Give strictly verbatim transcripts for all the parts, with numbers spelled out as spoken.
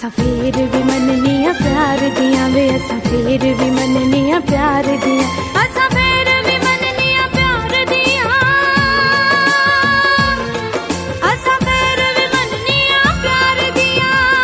असा फिर भी मननिया प्यार दिया वे, असा फिर भी मननिया प्यार दिया, असा फिर भी मननिया प्यार दिया, असा फिर भी मननिया प्यार दिया।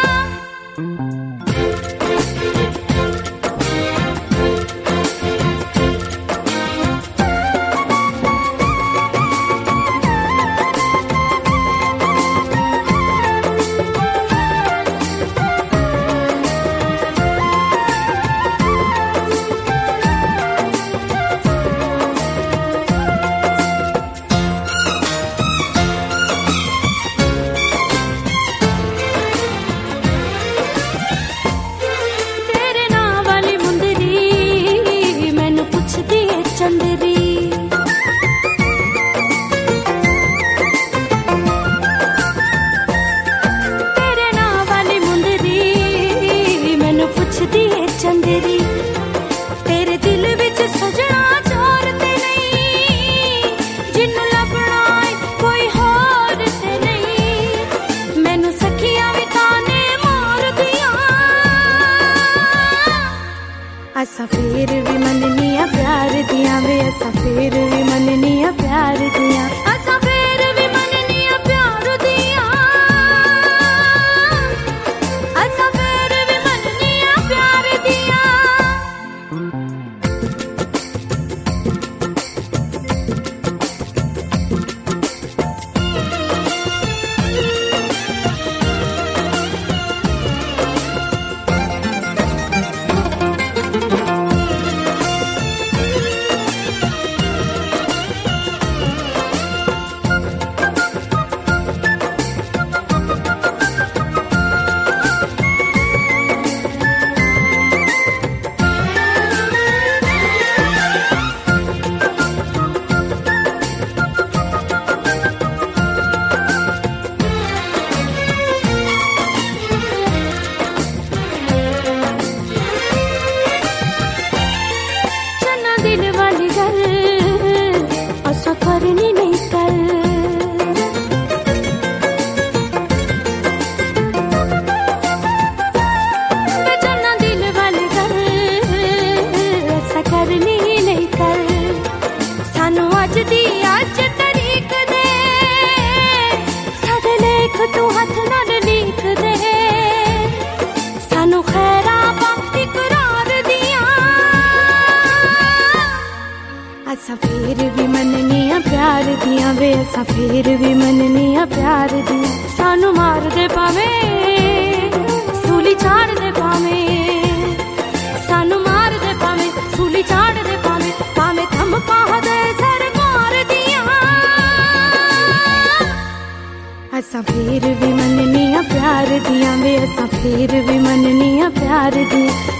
चंदेरी तेरे दिल विच सजना चोर ते नहीं, जिन्नू लभना कोई होर ते नहीं, मैनू सखियां भी ताने मार दिया, असा फिर भी मननिया प्यार दिया वे, असा फिर भी मननिया प्यार दिया, असा फिर भी मननिया प्यार दिया, असा फिर भी मननिया प्यार दिया। करनी नहीं कल जाना दिल वाली गल, ऐसा करनी नहीं कल, सानू अज दी अज तरीक दे, साडे लेख तू हथ नाल लिख दे, सानू खैरा बाकी करार दिया, असा फिर भी मननिया प्यार दिया वे, असा फिर भी मननिया प्यार दिया, सानू मार दे पावे सूली चाड़ दे पावे, सानू मार दे पावे सूली चाड़ दे पावे, पावे धमका दे सरकार दिया, असा फिर भी मननिया प्यार दिया वे, असा फिर भी मननिया प्यार दिया।